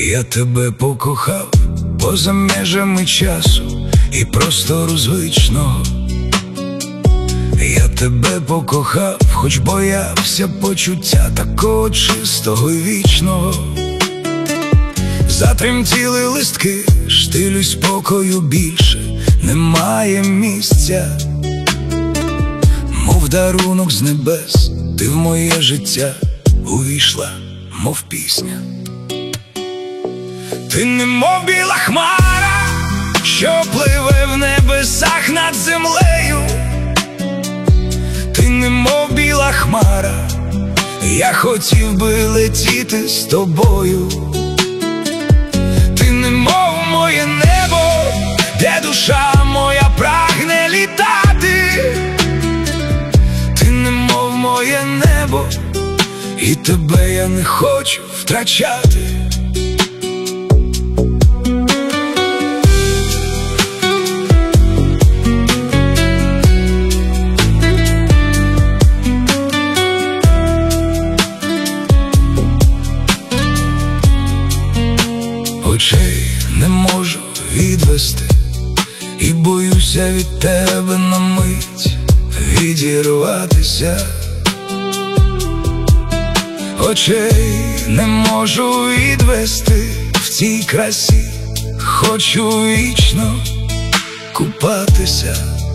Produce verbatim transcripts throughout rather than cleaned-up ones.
Я тебе покохав поза межами часу і простору звичного. Я тебе покохав, хоч боявся почуття такого чистого і вічного. Затремтіли листки, штилю й спокою більше немає місця. Мов дарунок з небес, ти в моє життя увійшла, мов пісня. Ти немов біла хмара, що пливе в небесах над землею. Ти немов біла хмара, я хотів би летіти з тобою. Ти немов моє небо, де душа моя прагне літати. Ти немов моє небо, і тебе я не хочу втрачати. Очей не можу відвести, і боюся від тебе на мить відірватися. Очей не можу відвести в цій красі, хочу вічно купатися.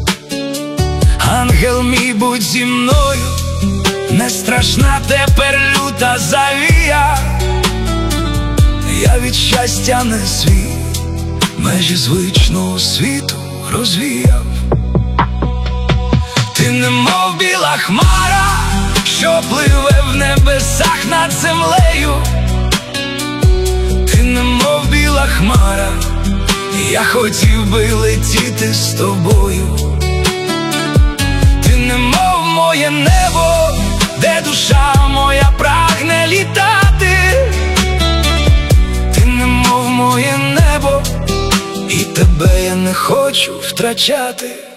Ангел мій, будь зі мною, не страшна тепер люта завія. Я від щастя не свій, межі звичного світу розвіяв. Ти немов біла хмара, що пливе в небесах над землею. Ти немов біла хмара, я хотів би летіти з тобою. Ти немов моє небо, де душа моя прагне літати. Моє небо, і тебе я не хочу втрачати.